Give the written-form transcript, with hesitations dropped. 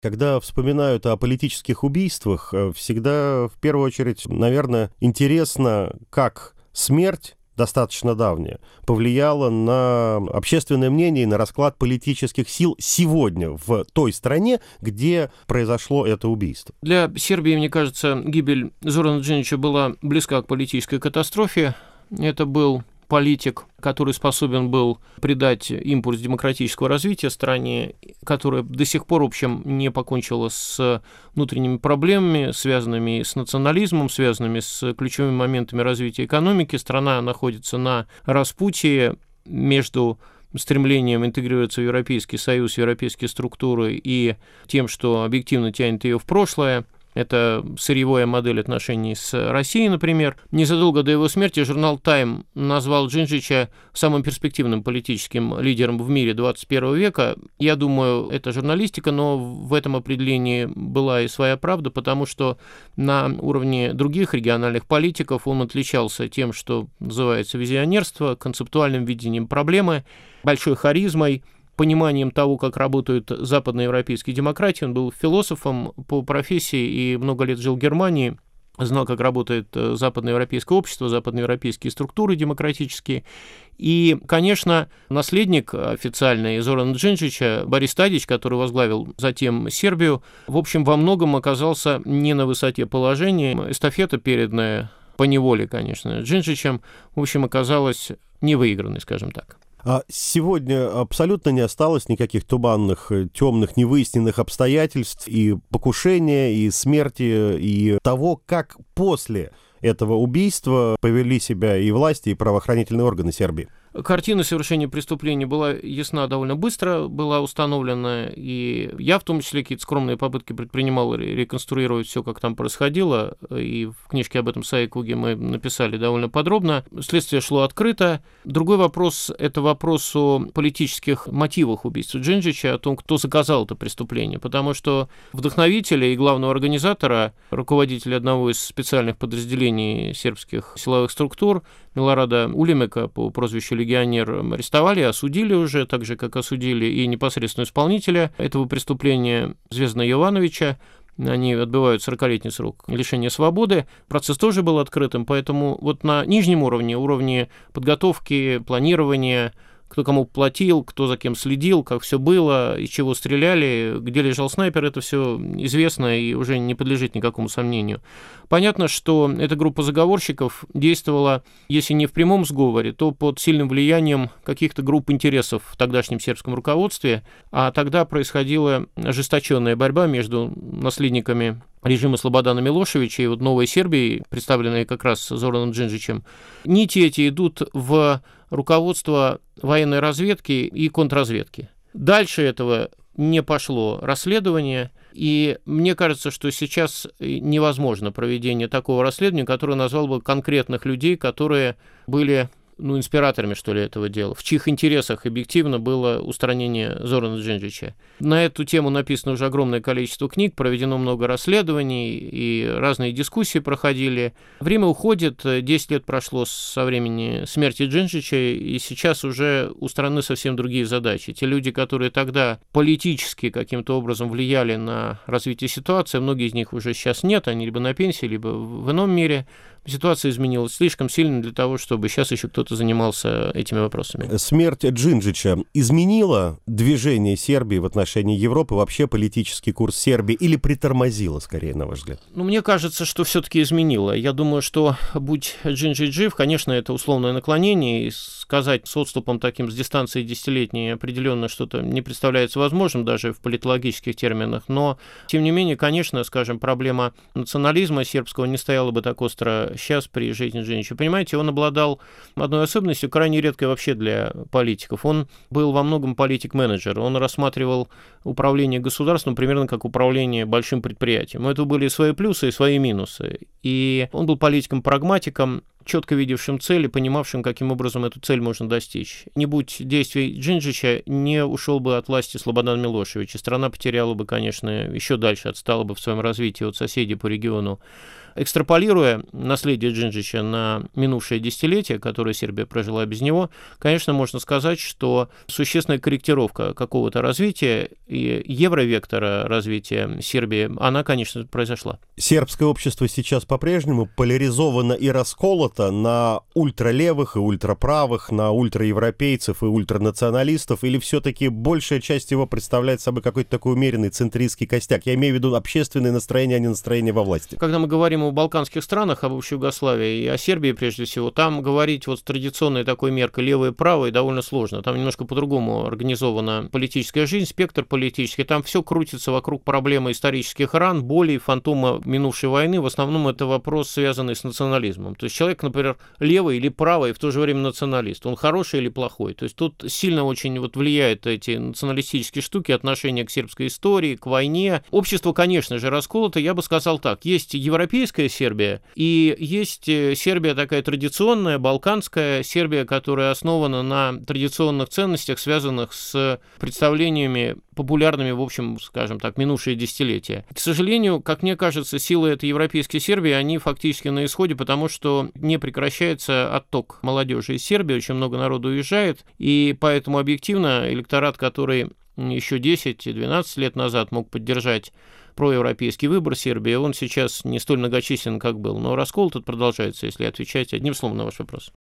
Когда вспоминают о политических убийствах, всегда в первую очередь, наверное, интересно, как смерть, достаточно давняя, повлияла на общественное мнение и на расклад политических сил сегодня в той стране, где произошло это убийство. Для Сербии, мне кажется, гибель Зорана Джинджича была близка к политической катастрофе. Это был политик, который способен был придать импульс демократического развития стране, которая до сих пор, в общем, не покончила с внутренними проблемами, связанными с национализмом, связанными с ключевыми моментами развития экономики. Страна находится на распутье между стремлением интегрироваться в Европейский Союз, в европейские структуры и тем, что объективно тянет ее в прошлое. Это сырьевая модель отношений с Россией, например. Незадолго до его смерти журнал «Тайм» назвал Джинджича самым перспективным политическим лидером в мире 21 века. Я думаю, это журналистика, но в этом определении была и своя правда, потому что на уровне других региональных политиков он отличался тем, что называется визионерство, концептуальным видением проблемы, большой харизмой, пониманием того, как работают западноевропейские демократии. Он был философом по профессии и много лет жил в Германии, знал, как работает западноевропейское общество, западноевропейские структуры демократические. И, конечно, наследник официальный Зорана Джинджича, Борис Тадич, который возглавил затем Сербию, в общем, во многом оказался не на высоте положения. Эстафета, переданная поневоле, конечно, Джинджичем, в общем, оказалась невыигранной, скажем так. А сегодня абсолютно не осталось никаких туманных, темных, невыясненных обстоятельств и покушения, и смерти, и того, как после этого убийства повели себя и власти, и правоохранительные органы Сербии. Картина совершения преступления была ясна довольно быстро, была установлена, и я в том числе какие-то скромные попытки предпринимал реконструировать все, как там происходило, и в книжке об этом Саикуге мы написали довольно подробно. Следствие шло открыто. Другой вопрос – это вопрос о политических мотивах убийства Джинджича, о том, кто заказал это преступление, потому что вдохновителя и главного организатора, руководителя одного из специальных подразделений сербских силовых структур, Милорада Улимека по прозвищу «Легионер», арестовали, осудили уже, так же, как осудили и непосредственно исполнителя этого преступления Звездана Йовановича. Они отбывают 40-летний срок лишения свободы. Процесс тоже был открытым, поэтому вот на нижнем уровне подготовки, планирования, кто кому платил, кто за кем следил, как все было, из чего стреляли, где лежал снайпер, это все известно и уже не подлежит никакому сомнению. Понятно, что эта группа заговорщиков действовала, если не в прямом сговоре, то под сильным влиянием каких-то групп интересов в тогдашнем сербском руководстве, а тогда происходила ожесточенная борьба между наследниками режима Слободана Милошевича и вот новой Сербии, представленной как раз Зораном Джинджичем. Нити эти идут в руководство военной разведки и контрразведки. Дальше этого не пошло расследование, и мне кажется, что сейчас невозможно проведение такого расследования, которое назвал бы конкретных людей, которые были инспираторами, что ли, этого дела, в чьих интересах объективно было устранение Зорана Джинджича. На эту тему написано уже огромное количество книг, проведено много расследований, и разные дискуссии проходили. Время уходит, 10 лет прошло со времени смерти Джинджича, и сейчас уже у страны совсем другие задачи. Те люди, которые тогда политически каким-то образом влияли на развитие ситуации, многие из них уже сейчас нет, они либо на пенсии, либо в ином мире. Ситуация изменилась слишком сильно для того, чтобы сейчас еще кто-то занимался этими вопросами. Смерть Джинджича изменила движение Сербии в отношении Европы, вообще политический курс Сербии, или притормозила, скорее, на ваш взгляд? Мне кажется, что все-таки изменила. Я думаю, что будь Джинджич жив, конечно, это условное наклонение, и сказать с отступом таким, с дистанцией десятилетней определенно что-то не представляется возможным, даже в политологических терминах, но, тем не менее, конечно, скажем, проблема национализма сербского не стояла бы так остро сейчас при жизни Джинджича. Понимаете, он обладал одной особенностью, крайне редкой вообще для политиков. Он был во многом политик-менеджер. Он рассматривал управление государством примерно как управление большим предприятием. У этого были свои плюсы и свои минусы. И он был политиком-прагматиком, четко видевшим цель и понимавшим, каким образом эту цель можно достичь. Не будь действий Джинджича, не ушел бы от власти Слободан Милошевич, и страна потеряла бы, конечно, еще дальше, отстала бы в своем развитии от соседей по региону. Экстраполируя наследие Джинджича на минувшее десятилетие, которое Сербия прожила без него, конечно, можно сказать, что существенная корректировка какого-то развития и евровектора развития Сербии, она, конечно, произошла. Сербское общество сейчас по-прежнему поляризовано и расколото на ультралевых и ультраправых, на ультраевропейцев и ультранационалистов, или все-таки большая часть его представляет собой какой-то такой умеренный центристский костяк? Я имею в виду общественные настроения, а не настроения во власти. Когда мы говорим о балканских странах, об бывшей Югославии и о Сербии прежде всего, там говорить вот с традиционной такой меркой левое и правое довольно сложно. Там немножко по-другому организована политическая жизнь, спектр политический. Там все крутится вокруг проблемы исторических ран, болей, фантома минувшей войны. В основном это вопрос, связанный с национализмом. То есть человек, например, левый или правый, и в то же время националист. Он хороший или плохой? То есть тут сильно очень вот влияют эти националистические штуки, отношение к сербской истории, к войне. Общество, конечно же, расколото. Я бы сказал так. Есть европейская Сербия, и есть Сербия такая традиционная, балканская Сербия, которая основана на традиционных ценностях, связанных с представлениями популярными, в общем, скажем так, минувшие десятилетия. К сожалению, как мне кажется, силы этой европейской Сербии, они фактически на исходе, потому что не прекращается отток молодежи из Сербии, очень много народу уезжает, и поэтому объективно электорат, который еще 10-12 лет назад мог поддержать проевропейский выбор Сербии, он сейчас не столь многочислен, как был. Но раскол тут продолжается, если отвечать одним словом на ваш вопрос.